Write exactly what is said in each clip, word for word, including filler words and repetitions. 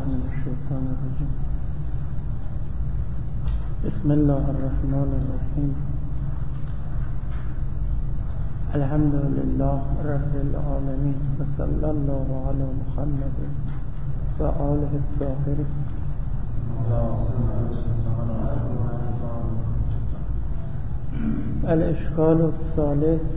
من الشيطان الرجيم. بسم الله الرحمن الرحيم. الحمد لله رب العالمين، وصلى الله على محمد وآله الطاهرين. الإشكال الثالث: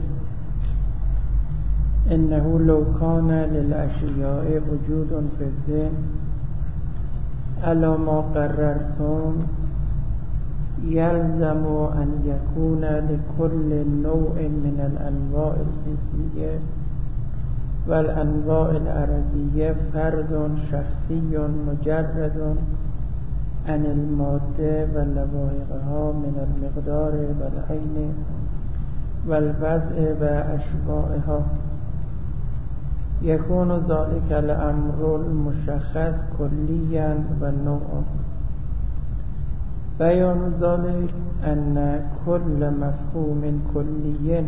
إنه لو كان للأشياء وجود في الذهن على ما قررتم يلزم أن يكون لكل نوع من الأنواع الحسية والأنواع العرضية فرد شخصي مجرد عن المادة ولوائحها من المقدار والعين والوضع وأشباهها. يكون ذلك الأمر المشخص كليا ونوعا. بيان ذلك أن كل مفهوم كلي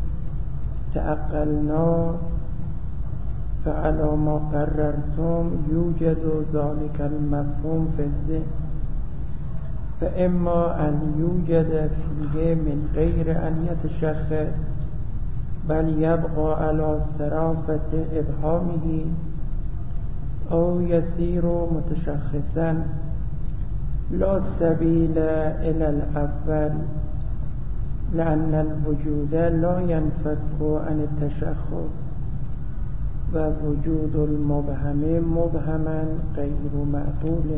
تعقلنا فعلى ما قررتم يوجد ذلك المفهوم في الذهن، فإما أن يوجد فيه من غير أن يتشخص بل يبقى على صرافة إبهامه، أو يصير متشخصا لا سبيل إلى الأول، لأن الوجود لا ينفك عن التشخص، ووجود المبهم مبهما غير معقول.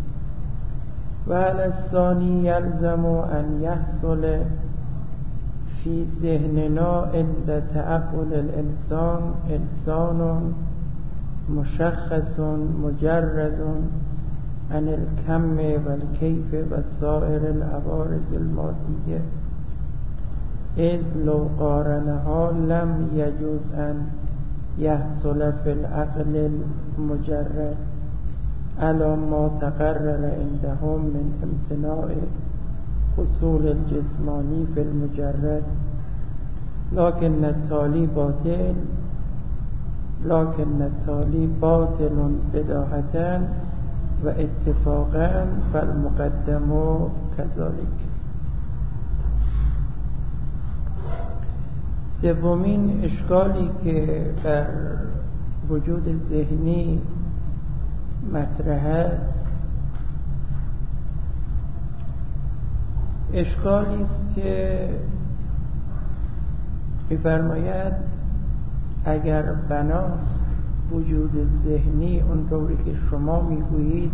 وعلى الثاني يلزم أن يحصل في ذهننا عند تعقل الإنسان إنسان مشخص مجرد عن الكم والكيف وسائر العوارض المادية، إذ لو قارنها لم يجوز أن يحصل في العقل المجرد على ما تقرر عندهم من امتناع حصول الجسماني في المجرد، لكن التالي باطل لكن التالي باطل بداهة واتفاقا، فالمقدم كذلك. سومین اشکالی که بر وجود ذهنی مطرح است اشکالی است که می‌فرماید اگر بناست وجود ذهنی اونطوری که شما میگویید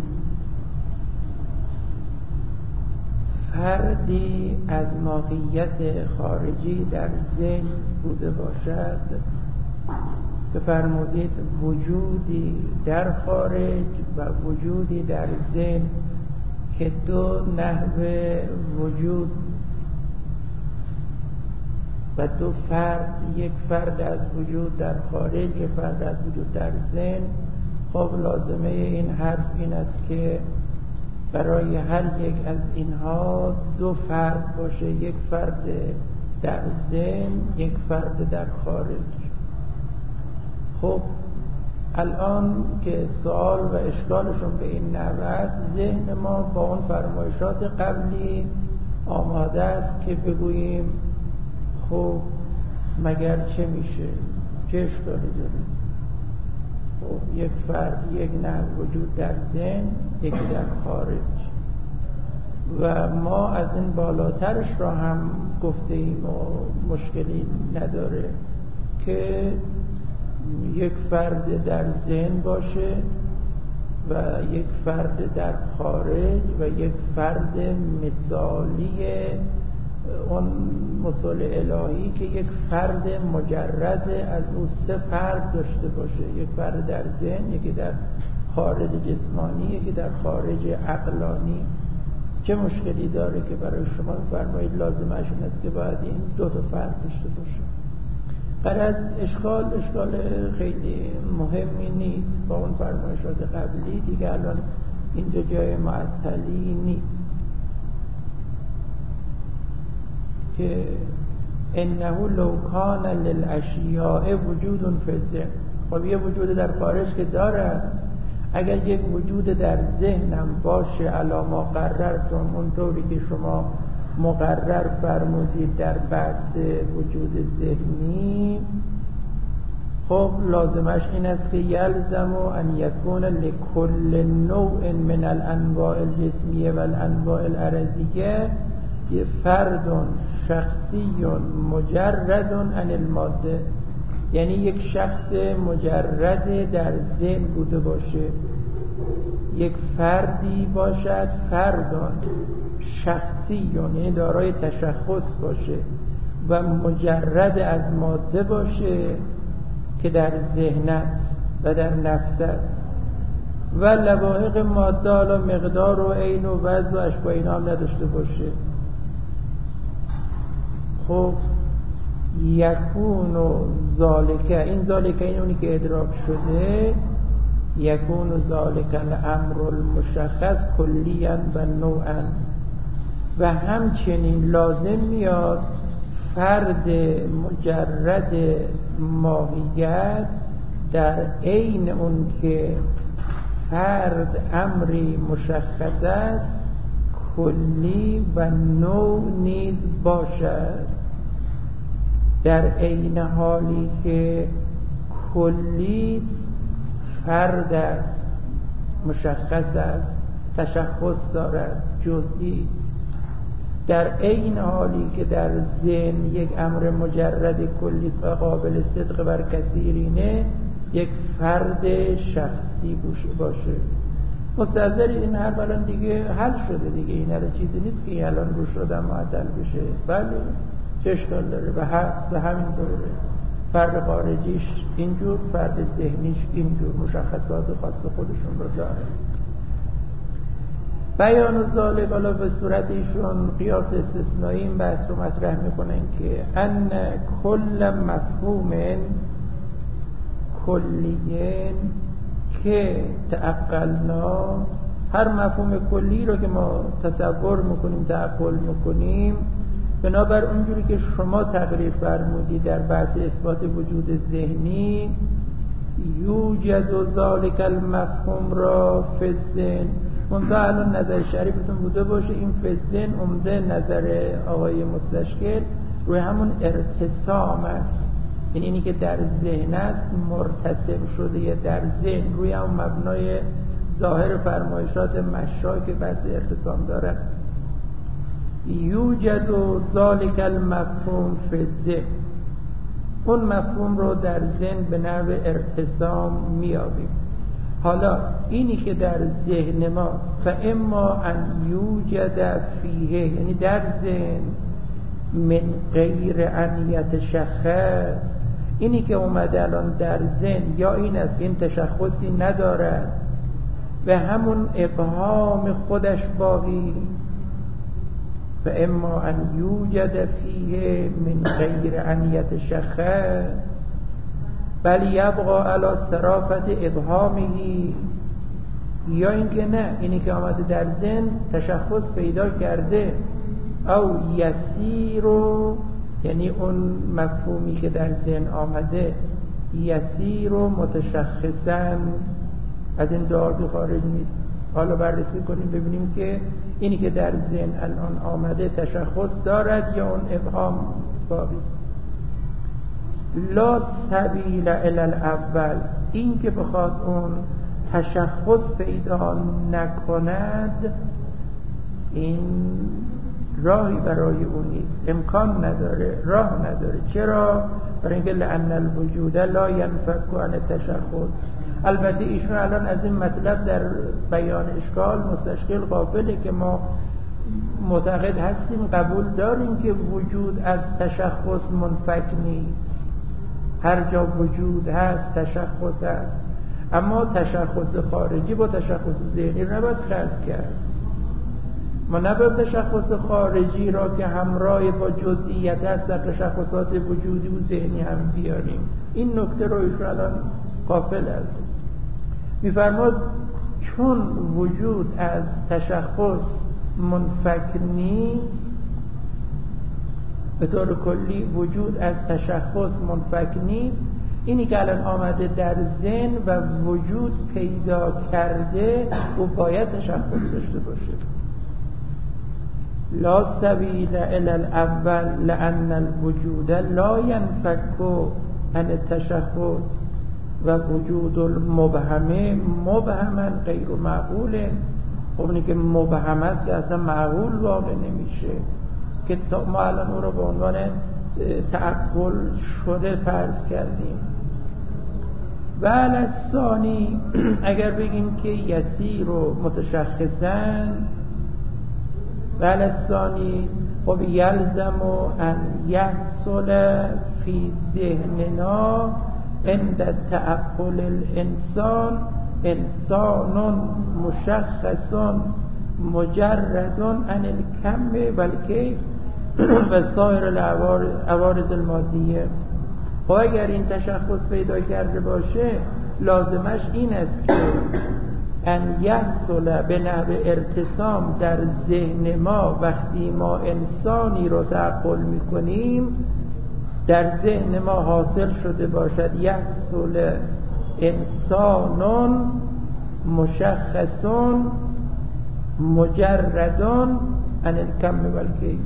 فردی از ماهیت خارجی در ذهن بوده باشد، که فرمودید وجودی در خارج و وجودی در ذهن که دو نحو وجود و دو فرد، یک فرد از وجود در خارج، یک فرد از وجود در ذهن. خب لازمه این حرف این است که برای هر یک از اینها دو فرد باشه، یک فرد در ذهن، یک فرد در خارج. خب الان که سوال و اشکالشون به این نحو است، ذهن ما با اون فرمایشات قبلی آماده است که بگوییم خب مگر چه میشه، چه اشکالی داره؟ خب یک فرد، یک نحو وجود در ذهن، یکی در خارج، و ما از این بالاترش را هم گفته ایم و مشکلی نداره که یک فرد در ذهن باشه و یک فرد در خارج و یک فرد مثالی اون مثال الهی که یک فرد مجرد از او سه فرد داشته باشه، یک فرد در ذهن، یکی در خارج جسمانی، یکی در خارج عقلانی. چه مشکلی داره که برای شما فرمایید لازمش این است که باید این دو تا فرد داشته باشه؟ غرض اشکال اشکال خیلی مهمی نیست با اون فرمایشات قبلی دیگه. الان اینجا جای معطلی نیست که انه لو کان للاشیاء وجود فی الذهن. خب یه وجود در خارج که داره، اگر یک وجود در ذهنم باشه علی ما قررتم، اونطوری که شما مقرر فرمودید در بحث وجود ذهنی، خب لازمش این است که یلزم ان یکون لکل نوع من الانواع الجسمیه و الانواع العرضیه فرد شخصی مجرد عن الماده، یعنی یک شخص مجرد در ذهن بوده باشه، یک فردی باشد، فردان شخصی یعنی دارای تشخص باشه و مجرد از ماده باشه که در ذهن است و در نفس است و لواحق ماده حالا مقدار و عین و وزن و اشباه اینا هم نداشته باشه. خب یکون و ذالکه، این ذالکه این اونی که ادراک شده، یکون و ذالکه الامر المشخص کلیا و نوعا، و همچنین لازم میاد فرد مجرد ماهیت در عین اون که فرد امری مشخص است کلی و نوع نیز باشد، در عین حالی که کلی فرد است، مشخص است، تشخص دارد، جزئی است، در عین حالی که در ذهن یک امر مجرد کلی است و قابل صدق بر کثیرینه، یک فرد شخصی باشه. مستحضرید این حرف الان دیگه حل شده دیگه، این الان چیزی نیست که الان روش شدن معدل بشه. بله چه اشکال داره و هست و همین طوره، فرد خارجیش اینجور، فرد ذهنیش اینجور، مشخصات خاص خودشون رو داره. بیان ذالک حالا به صورت ایشون قیاس استثنایی این بحث رو مطرح میکنن که ان کل مفهوم کلیین که تعقلنا، هر مفهوم کلی رو که ما تصور میکنیم، تعقل میکنیم، بنابر اونجوری که شما تقریر فرمودید در بحث اثبات وجود ذهنی، یوجد ذالک المفهوم را فی الذهن، منتها الان نظر شریفتون بوده باشه این فی الذهن عمده نظر آقای مستشکل روی همون ارتسام است، یعنی اینی که در ذهن است مرتسم شده یا در ذهن روی هم مبنای ظاهر فرمایشات مشا که بحث ارتسام دارد. یوجد ذالک المفهوم فی الذهن، اون مفهوم رو در ذهن به نحو ارتسام میابیم. حالا اینی که در ذهن ماست فاما ان یوجد فیه، یعنی در ذهن، من غیر ان یتشخص، اینی که اومده الان در ذهن یا این است این تشخصی ندارد و همون ابهام خودش باقی است. فاما ان یوجد فیه من غیر ان یتشخص بل یبقى علی صرافت ابهامه، یا اینکه نه، اینی که آمده در ذهن تشخص پیدا کرده، او یسیرو، یعنی اون مفهومی که در ذهن آمده یسیرو متشخصا، از این دار خارج نیست. حالا بررسی کنیم ببینیم که اینی که در ذهن الان آمده تشخص دارد یا اون ابهام باقی است. لا سبیل الی الاول، این که بخواد اون تشخص پیدا نکند، این راهی برای اون نیست، امکان نداره، راه نداره. چرا؟ برای اینکه لأن الوجود لا ينفك عن التشخص. البته ایشون الان از این مطلب در بیان اشکال مستشکل غافله که ما معتقد هستیم، قبول داریم که وجود از تشخص منفک نیست، هر جا وجود هست تشخص هست، اما تشخص خارجی با تشخص ذهنی رو نباید خلط کرد. ما نباید تشخص خارجی را که همراه با جزئیت هست در تشخصات وجودی و ذهنی هم بیاریم. این نکته رو ایشون الان غافل است. میفرماد چون وجود از تشخص منفک نیست، به طور کلی وجود از تشخص منفک نیست، اینی که الان آمده در ذهن و وجود پیدا کرده او باید تشخص داشته باشه. لا سبیل الی الاول لان الوجود لا ينفك عن التشخص و وجود المبهمه مبهما غیر معقول. خب اینی که مبهم است که اصلا معقول واقع نمیشه که ما الان او رو به عنوان تعقل شده فرض کردیم. و الثانی اگر بگیم که یسیر و متشخصن، و الثانی خب یلزم ان یحصل فی ذهننا عند تعقل الانسان انسان مشخص مجرد عن الکم و الکیف و سایر العوارض المادیه. خب اگر این تشخص پیدا کرده باشه لازمش این است که ان یحصل به نحو ارتسام در ذهن ما وقتی ما انسانی رو تعقل میکنیم در ذهن ما حاصل شده باشد یحصل انسان مشخص مجرد عن الکم و الکیف.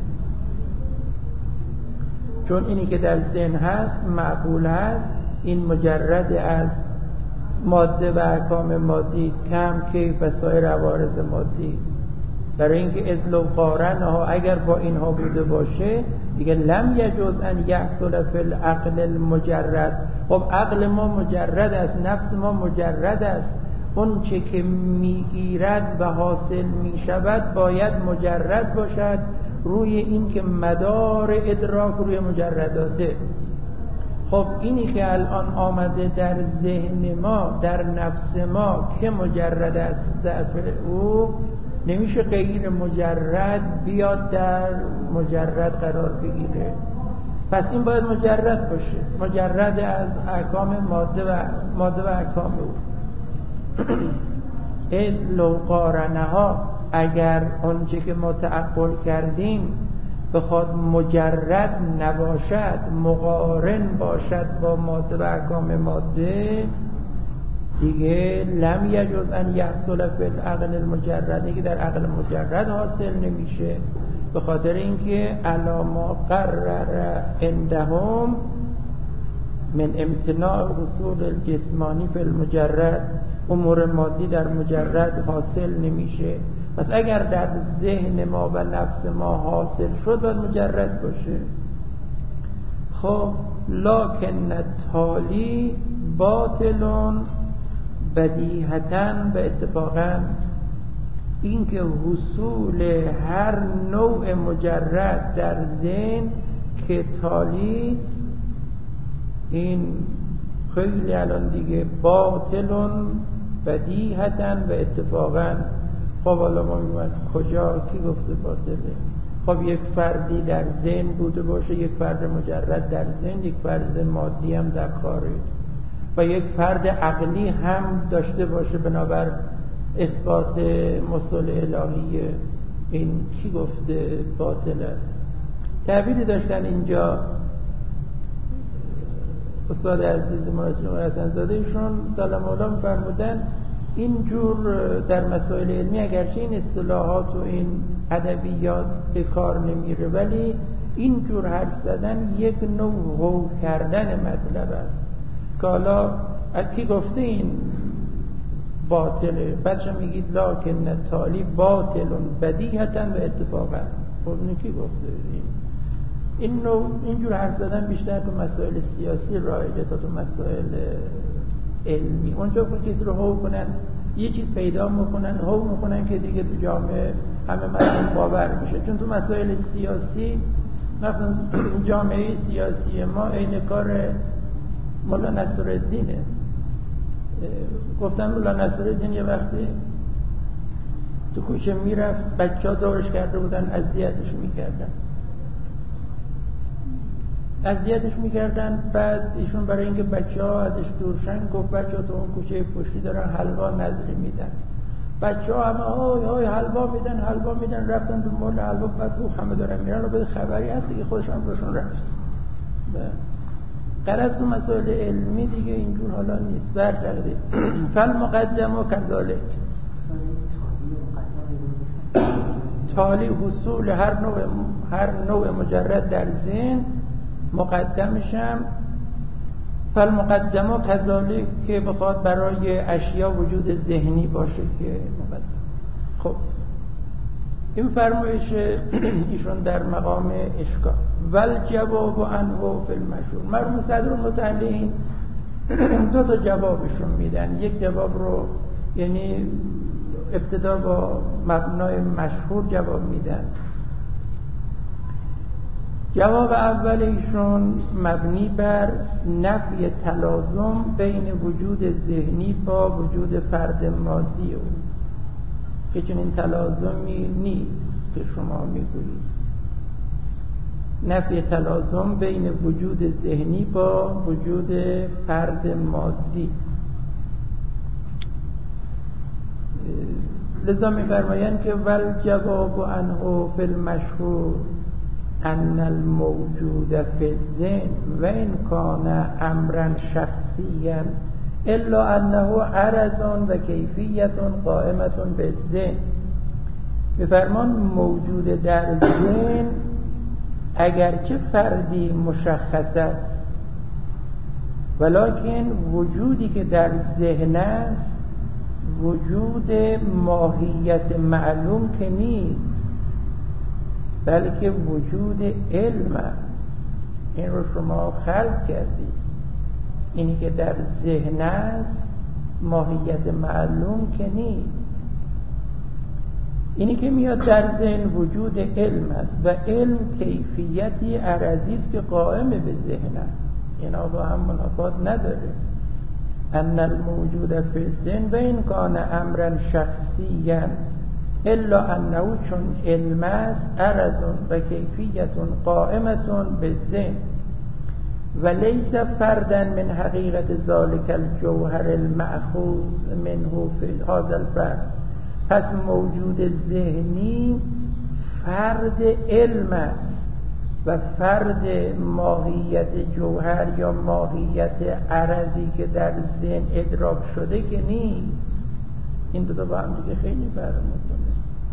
چون اینی که در ذهن هست معقول هست، این مجرد از ماده و احکام مادی است، کم کیف و سایر عوارض مادی. برای اینکه از لو قارنها اگر با اینها بوده باشه دیگه لم یجوز ان یحصل فی العقل المجرد. خب عقل ما مجرد است، نفس ما مجرد است، اون چه که میگیرد و حاصل میشود باید مجرد باشد، روی این که مدار ادراک روی مجرداته. خب اینی که الان آمده در ذهن ما در نفس ما که مجرد است ضعف او، نمیشه غیر مجرد بیاد در مجرد قرار بگیره. پس این باید مجرد باشه، مجرد از احکام ماده و ماده و احکام او. از لو قارنها اگر آنچه که ما تعقل کردیم بخواد مجرد نباشد، مقارن باشد با ماده و احکام ماده، دیگه لم یجوز ان یحصل فی العقل المجرد، دیگه در عقل مجرد حاصل نمیشه، به خاطر اینکه علی ما قرر عندهم من امتناع حصول الجسمانی فی المجرد، امور مادی در مجرد حاصل نمیشه. پس اگر در ذهن ما و نفس ما حاصل شد باید مجرد باشه. خب لکن التالی باطلون بدیهتاً و اتفاقاً، این که حصول هر نوع مجرد در ذهن که تالیست، این خیلی الان دیگه باطلون بدیهتاً و اتفاقاً. خب حالا ما میگیم از کجا کی گفته باطله؟ خب یک فردی در ذهن بوده باشه، یک فرد مجرد در ذهن، یک فرد مادی هم در خارج و یک فرد عقلی هم داشته باشه، بنابر اثبات مصطلح الهی، این کی گفته باطل است؟ تعبیری داشتن اینجا استاد عزیز ما حسن زاده ایشون سلام الله فرمودن این جور در مسائل علمی اگرچه این اصطلاحات و این ادبیات به کار نمیره، ولی این جور حرف زدن یک نوع غو کردن مطلب است که حالا کی گفته این باطله؟ بچه میگید لکن تالی باطلون بدیهتاً و اتفاقاً. خب این کی گفته؟ این این نوع اینجور حرف زدن بیشتر تو مسائل سیاسی رایجه تا تو مسائل علمی. اونجا که کسی رو هو کنن، یه چیز پیدا میکنن، هو میکنن که دیگه تو جامعه همه مردم باور میشه. چون تو مسائل سیاسی مثلا جامعه سیاسی ما عین کار مولا نصرالدینه. گفتم مولا نصرالدین یه وقتی تو کوچه میرفت، بچه ها دورش کرده بودن، اذیتش میکردن اذیتش میکردن بعد ایشون برای اینکه بچه ها ازش دورشن گفت بچه ها تو اون کوچه پشتی دارن حلوا نظری میدن. بچه ها همه های های حلوا میدن حلوا میدن رفتن تو مول حلوا، بعد گفت همه دارن میرن و به خبری هست دیگه خودش هم روشون رفت. غرض تو مسائل علمی دیگه اینجور حالا نیست. برگردید فالمقدم و کذالک، تالی حصول هر نوع هر نوع مجرد در ذهن مقدمشم. فالمقدم و کذالک که بخواد برای اشیا وجود ذهنی باشه که مقدم. خب این فرمایش ایشون در مقام اشکال. ول جواب عنه فی المشهور. مرحوم صدر المتعلین دو تا جوابشون میدن. یک جواب رو یعنی ابتدا با مبنای مشهور جواب میدن. جواب اول ایشون مبنی بر نفی تلازم بین وجود ذهنی با وجود فرد مادی اوست که چنین تلازمی نیست که شما میگویید. نفی تلازم بین وجود ذهنی با وجود فرد مادی. لذا می‌فرمایند که ول جواب عنه فی المشهور ان الموجود فی الذهن و ان کان امرا شخصیا الا انه عرض و کیفیت قائمه بالذهن. می‌فرمان موجود در ذهن اگرچه فردی مشخص است ولکن وجودی که در ذهن است وجود ماهیت معلوم که نیست، بلکه وجود علم است. این رو شما خلق کردید. اینی که در ذهن است ماهیت معلوم که نیست. اینی که میاد در ذهن وجود علم است و علم کیفیتی عرضی است که قائم به ذهن است. اینا با هم منافات نداره. ان الموجود فی الذهن و ان کان امرا شخصیا الا انه چون علم است عرض و کیفیت قائمه بالذهن و لیس فردا من حقیقت ذلک الجوهر المأخوذ منه فی هذا الفرد. پس موجود ذهنی فرد علم است و فرد ماهیت جوهر یا ماهیت عرضی که در ذهن ادراک شده که نیست. این دو تا با هم دیگه خیلی فرق میکنه.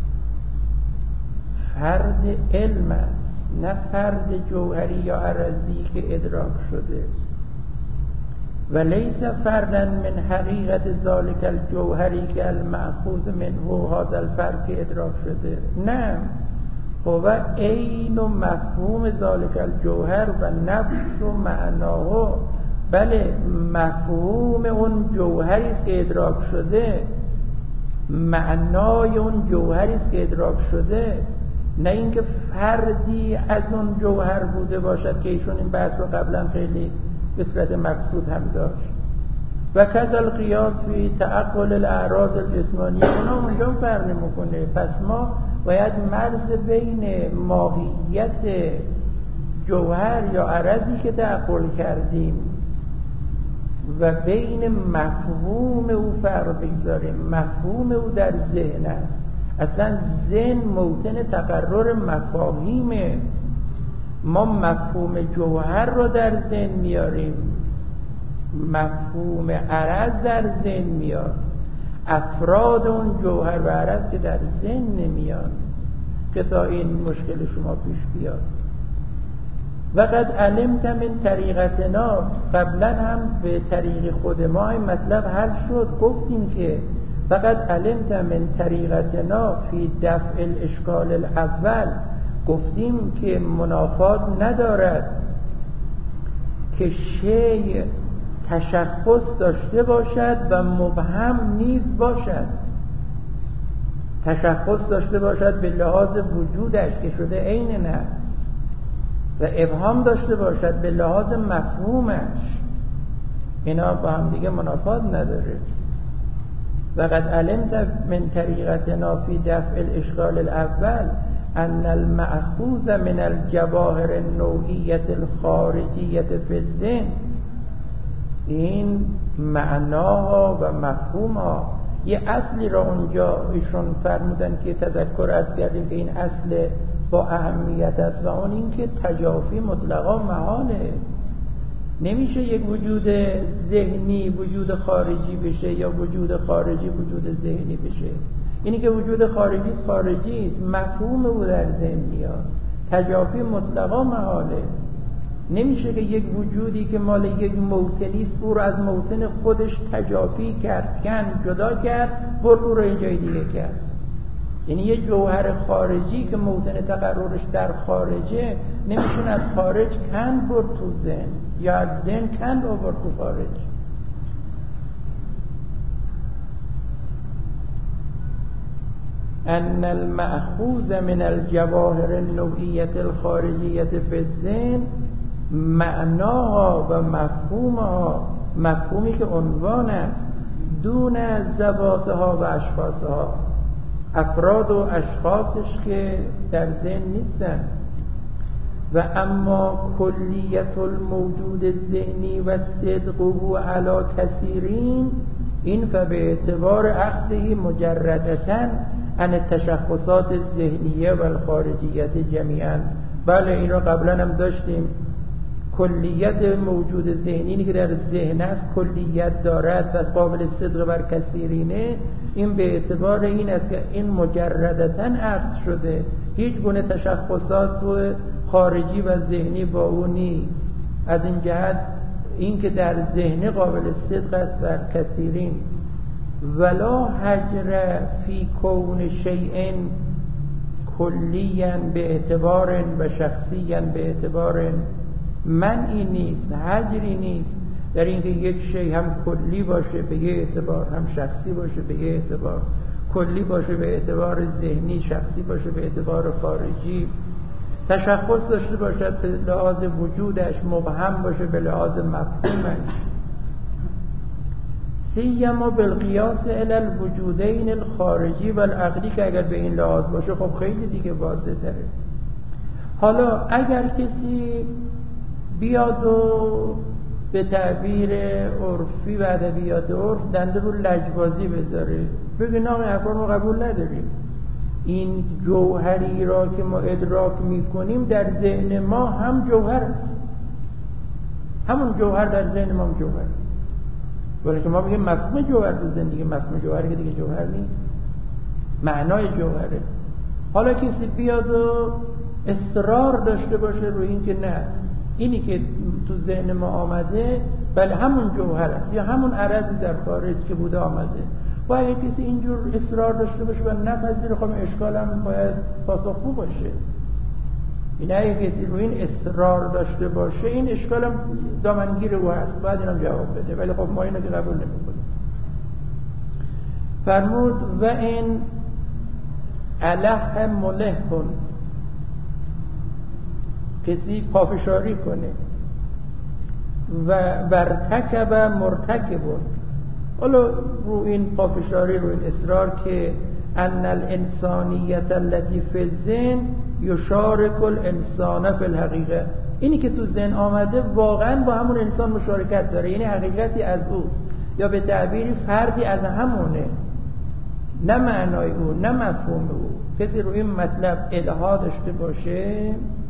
فرد علم است نه فرد جوهری یا عرضی که ادراک شده. و لیس فردا من حقیقت ذالک الجوهری که المأخوذ منه هذا الفرد که ادراک شده. نه، هو عین و مفهوم ذالک الجوهر و نفس و معناه. بله، مفهوم اون جوهری است که ادراک شده، معنای اون جوهری است که ادراک شده، نه اینکه فردی از اون جوهر بوده باشد که ایشون این بحث رو قبلا خیلی به صورت مقصود هم داشت. و کذا القیاس فی تعقل الاعراض الجسمانیه، اونا اونجا فرق نمیکنه. پس ما باید مرز بین ماهیت جوهر یا عرضی که تعقل کردیم و بین مفهوم او فرق بگذاریم. مفهوم او در ذهن است. اصلا ذهن موطن تقرر مفاهیمه. ما مفهوم جوهر رو در ذهن میاریم، مفهوم عرض در ذهن میاد، افراد اون جوهر و عرض که در ذهن نمیاد که تا این مشکل شما پیش بیاد. وقد علمت من طریقتنا، قبلا هم به طریق خود ما این مطلب حل شد. گفتیم که وقد علمت من طریقتنا فی دفع الاشکال الاول، گفتیم که منافات ندارد که شیء تشخص داشته باشد و مبهم نیز باشد. تشخص داشته باشد به لحاظ وجودش که شده عین نفس و ابهام داشته باشد به لحاظ مفهومش. اینا با هم دیگه منافات نداره. وقد علمت من طریقتنا فی دفع الاشکال الاول ان المأخوذ من الجواهر النوعیة الخارجیة فی الذهن، این معناها و مفهومها یه اصلی را اونجا ایشون فرمودن که تذکر عرض کردیم که این اصل با اهمیت است و اون این که تجافی مطلقا محاله. نمیشه یک وجود ذهنی وجود خارجی بشه یا وجود خارجی وجود ذهنی بشه. اینی که وجود خارجی است خارجی است، مفهوم او در ذهن میاد، تجافی مطلقا محاله. نمیشه که یک وجودی که مال یک موطنی است او رو از موطن خودش تجافی کرد، کن جدا کرد، برد او رو یه جای دیگه کرد. یعنی یه جوهر خارجی که موطن تقررش در خارجه نمیشون از خارج کن برد تو ذهن یا از ذهن کن برد تو خارج. ان المأخوذ من الجواهر النوعیة الخارجیة فی الذهن، معناها و مفهومها، مفهومی که عنوان است، دون ذواتها و اشخاصها، افراد و اشخاصش که در ذهن نیستن. و اما کلیت الموجود ذهنی و صدقه علی کثیرین، این فبه اعتبار اخذه مجردتاً عن التشخصات الذهنیه و الخارجیت جمیعاً. بله این رو قبلا هم داشتیم. کلیت موجود ذهنی که در ذهن است کلیت دارد و قابل صدق بر کثیرینه، این به اعتبار این است که این مجردتاً اخذ شده، هیچ گونه تشخصات خارجی و ذهنی با او نیست. از این جهت این که در ذهن قابل صدق است بر کثیرین. ولا حجر فی کون شیء کلیاً به اعتبار و شخصیاً به اعتبار، منعی نیست، حجری نیست در اینکه یک شی هم کلی باشه به یه اعتبار، هم شخصی باشه به یه اعتبار، کلی باشه به اعتبار ذهنی، شخصی باشه به اعتبار خارجی، تشخص داشته باشد به لحاظ وجودش، مبهم باشه به لحاظ مفهومش. سیما بالقیاس الی الوجودین الخارجی و العقلی، که اگر به این لحاظ باشه خب خیلی دیگه واضح تره. حالا اگر کسی بیاد و به تعبیر عرفی و ادبیات عرف دنده رو لجبازی بذاره، بگه نام افراد ما قبول نداریم، این جوهری را که ما ادراک میکنیم در ذهن ما هم جوهر است، همون جوهر در ذهن ما هم جوهر، ولی که ما بگیم مفهوم جوهر تو زندگی، مفهوم جوهر که دیگه جوهر نیست، معنای جوهره. حالا کسی بیاد و اصرار داشته باشه روی این که نه، اینی که تو ذهن ما آمده بله همون جوهر است یا همون عرضی در خارج که بوده آمده، و اگه کسی اینجور اصرار داشته باشه و نپذیره، خب اشکال هم باید پاسخگو باشه. این اگه کسی روی این اصرار داشته باشه این اشکال هم دامنگیر او هست، باید اینم جواب بده، ولی خب ما اینو که قبول نمی‌کنیم. فرمود و این اله مله کن، کسی پافشاری کنه، و برتکب مرتکبون، حالا رو این پافشاری، رو این اصرار که ان الانسانیت التي فی الذهن یشارک الانسان فی الحقیقه، اینی که تو ذهن آمده واقعا با همون انسان مشارکت داره، یعنی حقیقتی از اوست، یا به تعبیری فردی از همونه، نه معنای او نه مفهوم او. کسی رو این مطلب الها داشته باشه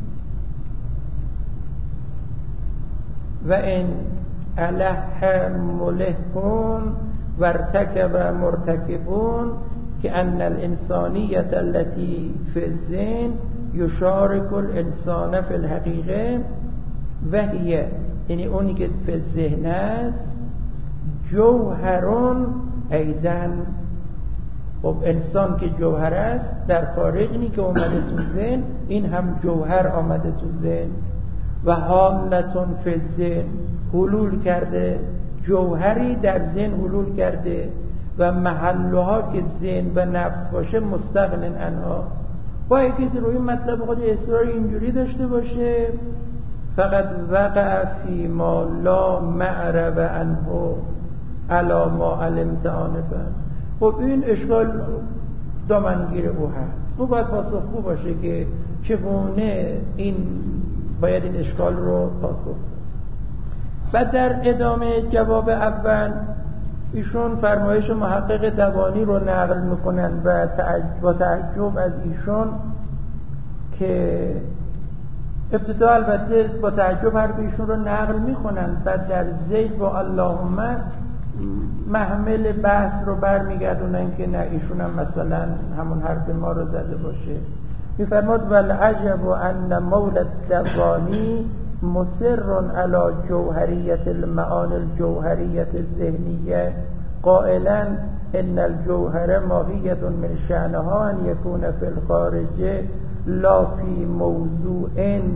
و این اله ملهون و ارتکب مرتکبون که ان الانسانیت التي فی الذهن یشارک الانسان فی الحقیقه و هی، یعنی اونی که فی الذهن است، جوهرون ایزن، خب انسان که جوهر است در خارج، اینی که اومده تو ذهن این هم جوهر آمده تو ذهن، و حالتون فی الذهن، حلول کرده، جوهری در ذهن حلول کرده، و محلها که ذهن و نفس باشه مستغنن عنها. با کسی روی مطلب خود اصرار اینجوری داشته باشه، فقط وقع فی ما لا معرب عنه علی ما علمت آنفا، خب این اشکال دامنگیر او هست. او باید پاسخگو باشه که چگونه این باید این اشکال رو پاسخ. بعد در ادامه جواب اول ایشون فرمایش محقق دوانی رو نقل میکنن و با تعجب از ایشون که ابتدا البته با تعجب حرف ایشون رو نقل میکنن، بعد در زید با اللهم محمل بحث رو برمیگردونن که نه ایشون هم مثلا همون حرف ما رو زده باشه. میفرماد والعجب ان مولد دوانی مصر علی جوهریت المعانی الجوهریت الذهنیه قائلا ان الجوهر ماهیت من شأنها ان یکون فی الخارج لا فی موضوع.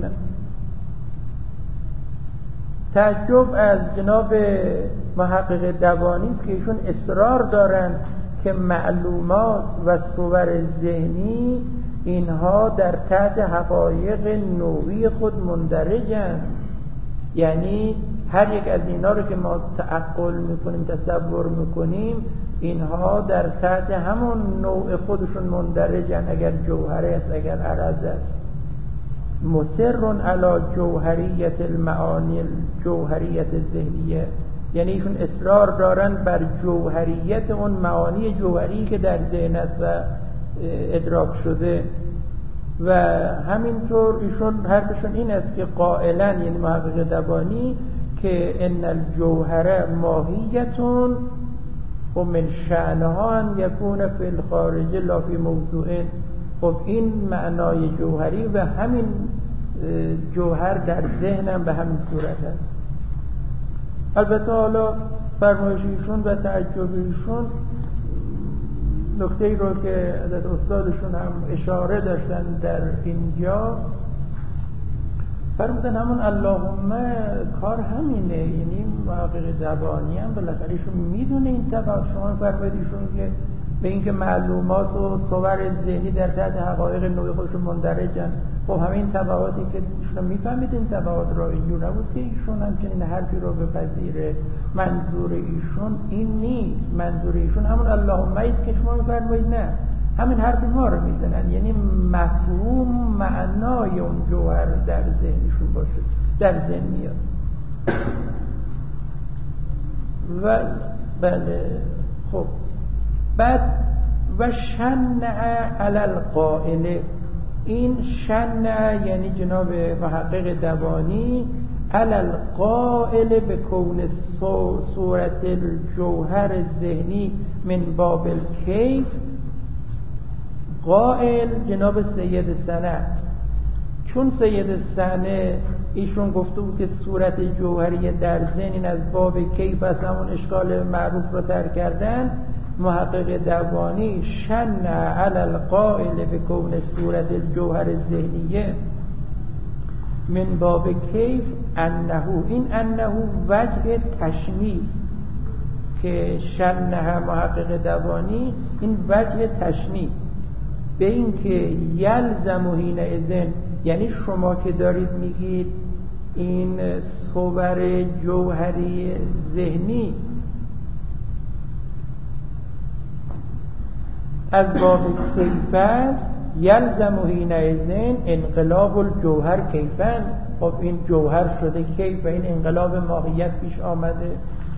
تعجب از جناب محقق دوانی است که ایشون اصرار دارند که معلومات و صور ذهنی اینها در تحت حقایق نوعی خود مندرجند، یعنی هر یک از اینها رو که ما تعقل میکنیم تصور میکنیم اینها در تحت همون نوع خودشون مندرجن، اگر جوهره است اگر عرض است. مصر علی جوهریت المعانی الجوهریت ذهنیه، یعنی ایشون اصرار دارن بر جوهریت اون معانی جوهری که در ذهن است و ادراک شده. و همینطور ایشون حرفشون این است که قائلا، یعنی محقق دوانی، که ان الجوهر ماهیتون و من شأنها ان یکون فی الخارج لا فی موضوع. خب این معنای جوهری و همین جوهر در ذهنم به همین صورت است. البته حالا فرمایش ایشون و تعجب ایشون نکته ای رو که حضرت استادشون هم اشاره داشتن در اینجا فرمودن همون اللهم کار همینه، یعنی محقق دوانی هم بالاخره ایشون میدونه این تفاوت. شما فرمایید ایشون که به اینکه معلومات و صور ذهنی در تحت حقایق نوعی خودشون مندرجن، خب همین تفاوتی که ایشون میفهمید این تفاوت را اینجور نبود که ایشون هم چنین حرفی رو بپذیره. منظور ایشون این نیست، منظور ایشون همون اللهم است که شما میفرمایید نه، همین حرف ما رو میزنن، یعنی مفهوم معنای اون جوهر در ذهنشون باشه، در ذهن میاد. و بله خب بعد و شنع علی القائل، این شنع یعنی جناب محقق دوانی علی القائل به کون صورت الجوهر ذهنی من باب الکیف. قائل جناب سید سنه است، چون سید سنه ایشون گفته بود که صورت جوهری در ذهن این از باب کیف است، همون اشکال معروف رو ترک کردن. محقق دوانی شنع علی القائل به کون صورت الجوهر الذهنیه من باب کیف انه، این انه وجه تشنیس که شنع محقق دوانی، این وجه تشنیع به این که یلزم حین اذن، یعنی شما که دارید میگید این صور جوهری ذهنی از باب کیف است، یلزم حین اذن انقلاب الجوهر کیفن. خب این جوهر شده کیف و این انقلاب ماهیت پیش آمده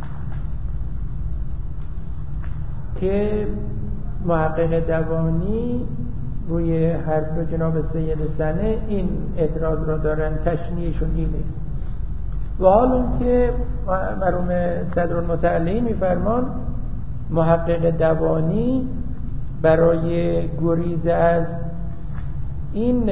که محقق دوانی روی حرف جناب سید سنه این اعتراض را دارن، تشنیعشون اینه. و حال اون که مرحوم صدرالمتعلین میفرمان محقق دوانی برای گریز از این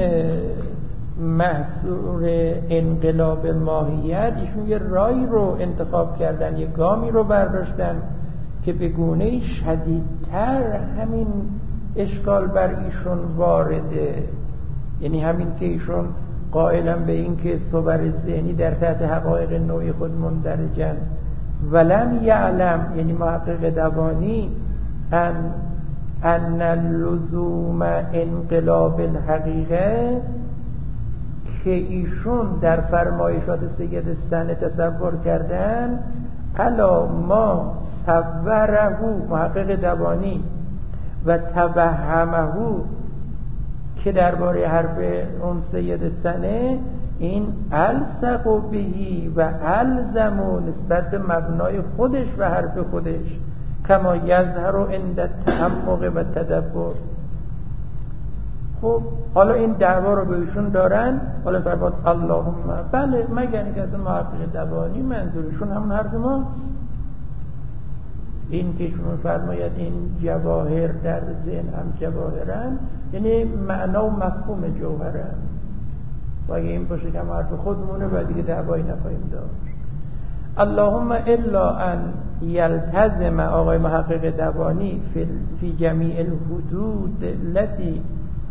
محصور انقلاب ماهیت ایشون یه رای رو انتخاب کردن، یه گامی رو برداشتن که به گونه شدیدتر همین اشکال بر ایشون وارده، یعنی همین که ایشون قائلن به این که صور ذهنی در تحت حقایق نوعی خود مندرجن. ولم یعلم، یعنی محقق دوانی، ان ان لزوم انقلاب الحقیقه، که ایشون در فرمایشات سید سنه تصور کردن الا ما صوره محقق دوانی و توهمه، که درباره حرف اون سید سنه این الصق بهی و الزم نسبت به مبنای خودش و حرف خودش کما یظهر عند التعمق و تدبر. خب حالا این دعوا رو به ایشون دارن، حالا فرمود اللهم، بله مگر اینکه از محقق دوانی منظورشون همون حرف ماست. این که شما فرماید این جواهر در ذهن هم جواهرن، یعنی معنا و مفهوم جوهرن. و اگه این باشه که هم حرف خودمونه و دیگه دعوایی نخواهیم داشت. اللهم الا ان یلتزم آقای محقق دوانی فی, فی جمیع الحدود التي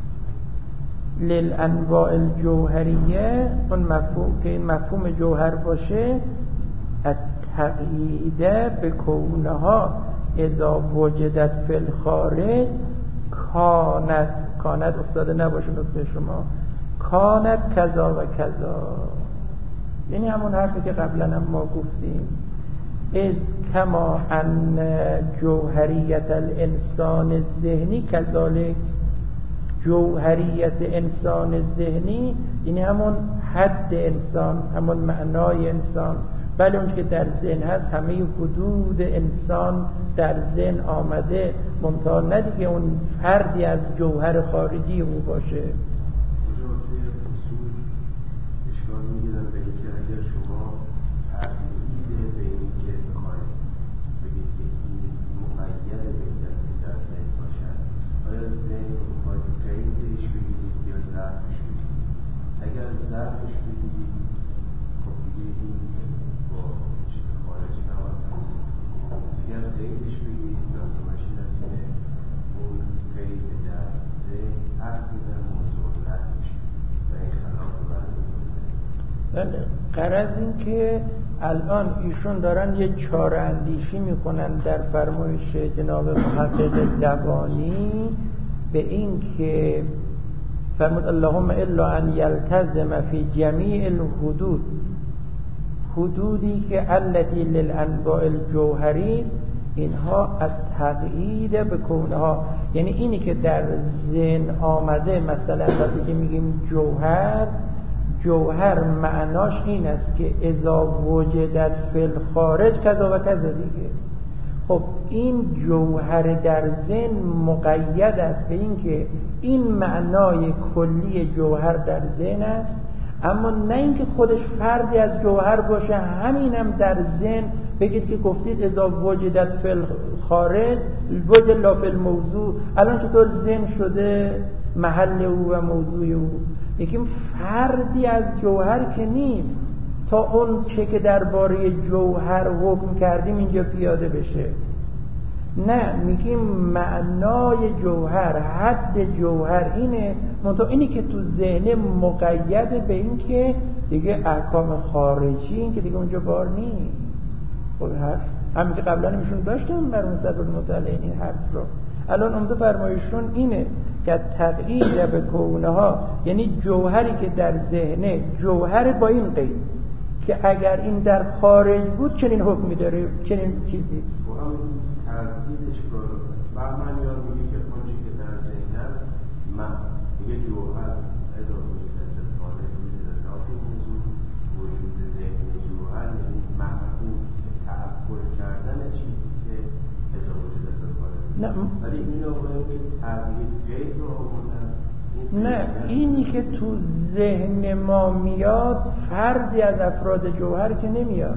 للانواع الجوهریه، اون مفهوم که این مفهوم جوهر باشه، التقییده به کونها اذا وجدت فی الخارج کانت، کانت افتاده نباشه مثل شما، کانت کذا و کذا، یعنی همون حرفی که قبلا هم ما گفتیم، از کما ان جوهریت الانسان ذهنی کذالک، جوهریت انسان ذهنی یعنی همون حد انسان، همون معنای انسان. بله اون که در ذهن هست همه حدود انسان در ذهن آمده، ممتاز نه دیگه اون فردی از جوهر خارجی او باشه. ظرفش بگیری خب دیگه این با چیز خارجی نباید تنظیم. اگر قیدش بگیری لازمش این است که اون قید در ذهن عکسی در موضوع رد میشه و این خلاف وضع میشه. بله، غرض این که الان ایشون دارن یه چاره اندیشی میکنن در فرمایش جناب محقق دوانی به این که فرمود اللهم الا ان یلتزم فی جمیع الحدود، حدودی که التی للانواع الجوهری است، اینها از تقیید به کونها، یعنی اینی که در ذهن آمده، مثلا وقتی که میگیم جوهر، جوهر معناش این است که اذا وجدت فی الخارج کذا و کذا دیگه. خب این جوهر در ذهن مقید است به این که این معنای کلی جوهر در ذهن است، اما نه اینکه خودش فردی از جوهر باشه. همینم در ذهن بگید که گفتید اذا وجدت فی الخارج وجد لا فی الموضوع، الان چطور ذهن شده محل او و موضوع او؟ یکیم فردی از جوهر که نیست تا اون چه که درباره جوهر حکم کردیم اینجا پیاده بشه. نه، میگیم معنای جوهر، حد جوهر اینه، منتها اینی که تو ذهن مقید به این که دیگه احکام خارجی این که دیگه اونجا بار نیست. خب حرف همین که قبلا میشون داشتم بر صدر المطلعین این حرف رو، الان عمده فرمایشون اینه که تقیید به کونها، یعنی جوهری که در ذهنه، جوهر با این قید که اگر این در خارج بود چنین حکمی داره، چنین چیزیست. تردیدش رو بهمن یاد میگه که اونچه که در ذهن است من میگه جوهر ازا وجود در خارج وجود در نافی موضوع، وجود ذهن جوهر یعنی محبوب تعبیر کردن چیزی که ازا وجود در خارج. نه ولی این رو باید که تردید قید رو آمدن، نه، اینی که تو ذهن ما میاد فردی از افراد جوهر که نمیاد،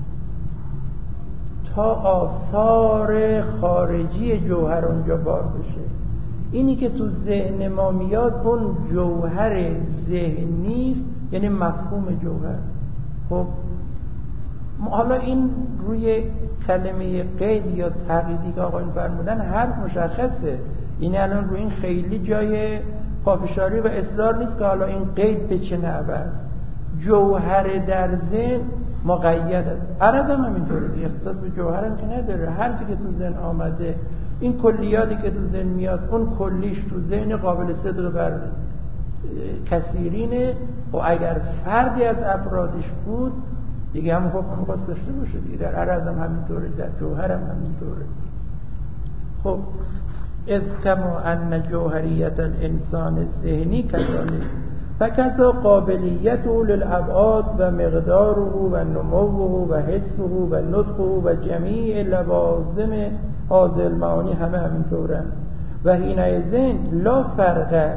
تا آثار خارجی جوهر اونجا بار بشه. اینی که تو ذهن ما میاد اون جوهر ذهنی است، یعنی مفهوم جوهر. خب حالا این روی کلمه قید یا تقییدی که آقایون فرمودن حرف مشخصه، این الان روی این خیلی جای پافشاری و اصرار نیست که حالا این قید به چه نحوه است. جوهر در ذهن مقید است. عرض هم همینطوره، اختصاص به جوهر هم که نداره، هر چی که تو ذهن آمده، این کلیاتی که تو ذهن میاد اون کلیش تو ذهن قابل صدق بر کثیرینه، و اگر فردی از افرادش بود دیگه هم حکم خاص داشته باشه دیگه. در عرض هم همینطوره، در جوهر هم همینطوره. خب از کما ان جوهریت الانسان ذهنی کذالک فکذا قابلیته للابعاد و مقداره و نموه و حسه و نطقه و جمیع لوازم هذه المعانی همه همینطورن. و حینئذ لا فرق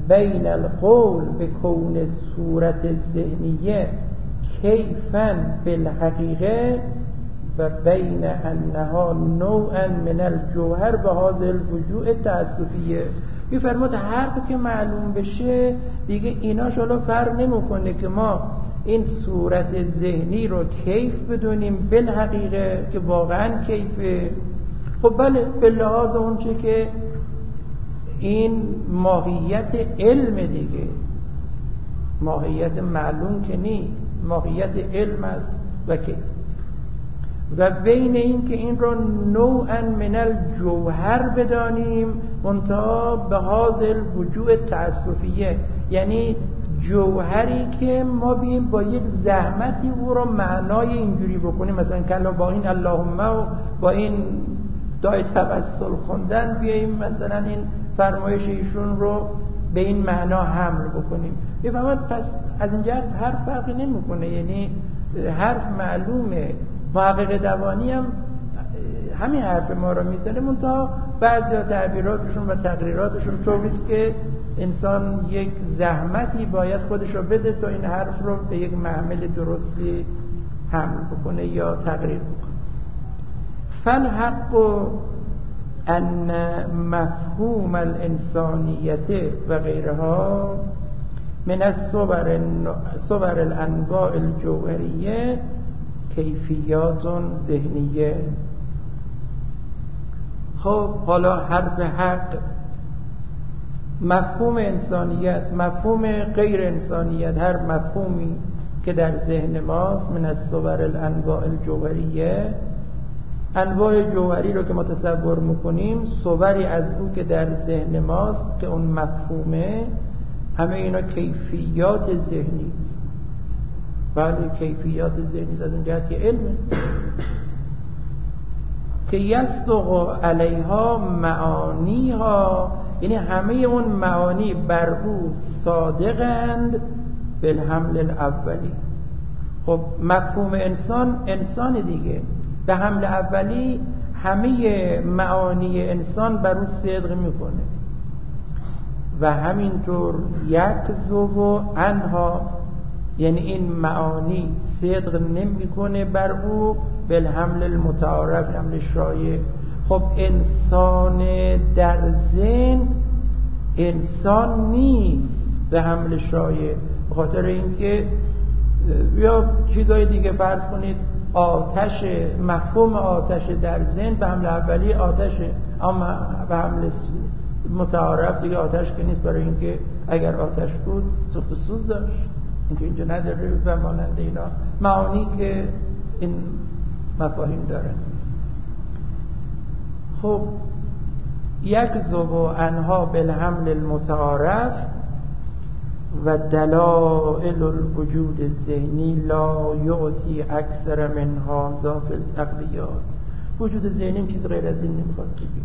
بین القول به کون صورت ذهنیه کیفاً بالحقیقه و بین انها نوعا من الجوهر به هذا الوجوه تأسفیه. میفرماد حرف که معلوم بشه دیگه ایناش حالا فرق نمیکنه که ما این صورت ذهنی رو کیف بدونیم بالحقیقه که واقعا کیفه. خب بله به لحاظ اون چه که این ماهیت علم دیگه، ماهیت معلوم که نیست، ماهیت علم است و کیف است. و بین این که این رو نوعا من الجوهر بدانیم منتها به حاضر وجوه تأسفیه، یعنی جوهری که ما بیم با یک زحمتی او رو معنای اینجوری بکنیم، مثلا کلا با این اللهم و با این دعای توسل خوندن بیاییم مثلا این فرمایش ایشون رو به این معنا حمل بکنیم. بفهمید پس از این جهت هر فرقی نمیکنه، یعنی حرف معلومه. محقق دوانی هم همین حرف ما رو میزنه، منتها بعضی تعبیراتشون و تقریراتشون طوریست که انسان یک زحمتی باید خودش رو بده تا این حرف رو به یک محمل درستی حمل بکنه یا تقریر بکنه. فالحق ان مفهوم الانسانیت و غیرها من الصور صور الانواع الجوهریه کیفیات ذهنیه. خب حالا حرف حق، مفهوم انسانیت، مفهوم غیر انسانیت، هر مفهومی که در ذهن ماست من الصور الانواع الجوهریه، انواع جوهری رو که ما تصور میکنیم صوری از او که در ذهن ماست که اون مفهومه، همه اینا کیفیات ذهنی است. بله کیفیات ذهنی است، از این جهت که علمه که یصدق علیها معانیها، یعنی همه اون معانی بر او صادقند بالحمل الاولی. خب مفهوم انسان انسان دیگه، به حمل اولی همه معانی انسان بر او صدق میکنه و همینطور یکذب عنها، یعنی این معانی صدق نمیکنه بر او بالحمل المتعارف، حمل شایع. خب انسان در ذهن انسان نیست به حمل شایع، به خاطر اینکه یا چیزای دیگه فرض کنید آتش، مفهوم آتش در ذهن به حمل اولی آتشه، اما به حمل متعارف دیگه آتش که نیست، برای اینکه اگر آتش بود سوخت و سوز داشت، اینکه اینجا نداره و مانند اینا معانی که این مفاهیم داره. خب یکذب عنها بالحمل المتعارف و دلائل الوجود الذهنی لا یعطی اکثر من هذا فی التقلیات. وجود ذهنی چیز غیر از این نمیخواد بگیم.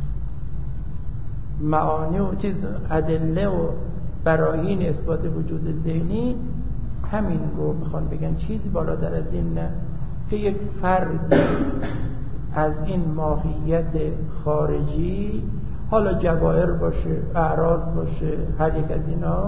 معانی و چیز ادله و براهین اثبات وجود ذهنی همین رو میخوان بگن، چیزی بالاتر از این نه، که یک فرد از این ماهیت خارجی، حالا جواهر باشه، اعراض باشه، هر یک از اینا،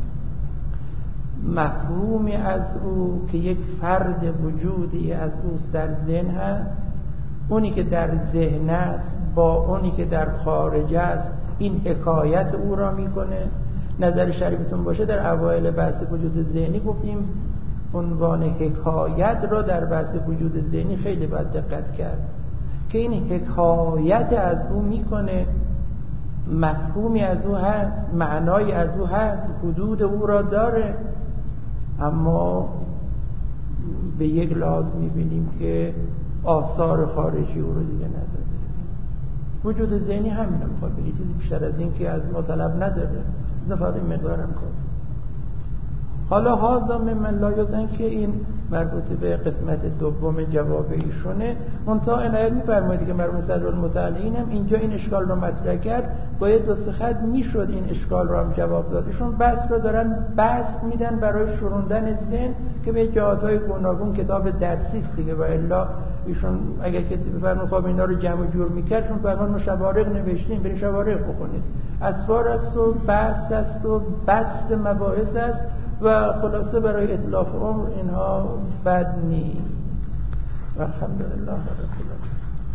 مفهومی از او که یک فرد وجودی از اوست در ذهن هست، اونی که در ذهن است با اونی که در خارج است این حکایت او را میکنه. نظر شریفتون باشه در اوایل بحث وجود ذهنی گفتیم عنوان حکایت را در بحث وجود ذهنی خیلی باید دقت کرد که این حکایت از او میکنه، مفهومی از او هست، معنای از او هست، حدود او را داره، اما به یک لحاظ میبینیم که آثار خارجی او رو دیگه نداره. وجود ذهنی همین هم میخواد بگه، چیزی بیشتر از این که از ما طلب نداره، فقط این مقدارم کافی است. حالا هازا ممن لا یزن که این مربوط به قسمت دوم جواب ایشونه. منتها عنایت می‌فرمایید که مرحوم صدرالمتعالین هم اینجا این اشکال رو مطرح کرد، باید دو سه خط میشد این اشکال رو هم جواب داد. ایشون بحث رو دارن بحث میدن برای شروندن ذهن که به جهات‌های گوناگون کتاب درسی است دیگه، و الا ایشون اگر کسی بفرمایید خب اینا رو جمع جور می‌کرد، چون فرمان شوارق نوشتیم، برید شوارق بخونید. اسفار است و بحث است و بسط مباحث است و خلاصه برای اتلاف عمر اینها بد نیست. الحمدلله رب العالمین.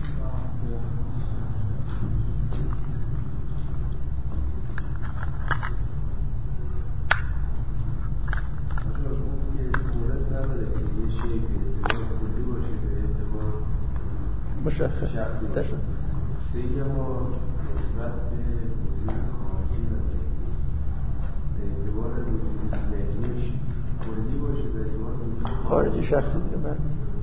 مشخص تشخص سیگه ما نسبت به وجود خارجی و ذهنی به اعتبار وجود ذهنیش کلی باشه به اعتبار وجود خارجی شخصی دیگه بر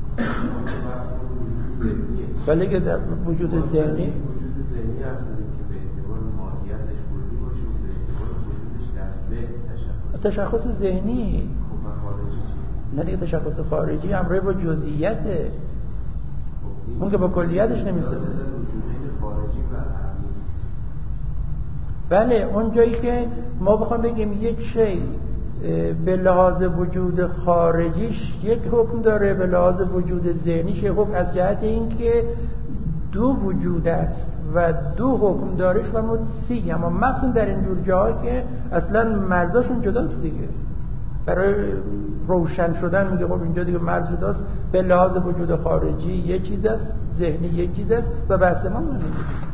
وجود ذهنیه ولی که در وجود ذهنی وجود ذهنی حرف زدیم که به اعتبار ماهیتش کلی باشه و به اعتبار وجودش در ذهن تشخص تشخص ذهنی. خب و خارجی چیه؟ نه دیگه تشخص خارجی همراه با جزئیاته، اون که با کلیتش نمیسازه. بله اون جایی که ما بخوام بگیم یک شی به لحاظ وجود خارجیش یک حکم داره، به لحاظ وجود ذهنیش یک حکم، از جهت این که دو وجود است و دو حکم دارش و متسی، اما مقصود در این دور جاها که اصلا مرزاشون جداست دیگه. برای روشن شدن میگه خب اینجا دیگه مرز جداست، به لحاظ وجود خارجی یک چیز است، ذهنی یک چیز است و بحث ما نمیده.